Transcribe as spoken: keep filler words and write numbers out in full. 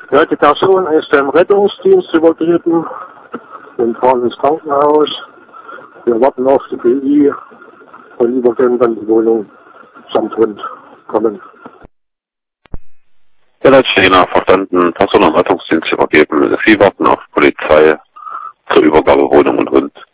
Ja, die Person ist dem Rettungsdienst übergeben und fahren ins Krankenhaus. Wir warten auf die B I und übergeben dann die Wohnung samt Hund kommen. Der Leitstehender verstanden, Person am Rettungsdienst übergeben. Sie warten auf Polizei zur Übergabe Wohnung und Hund.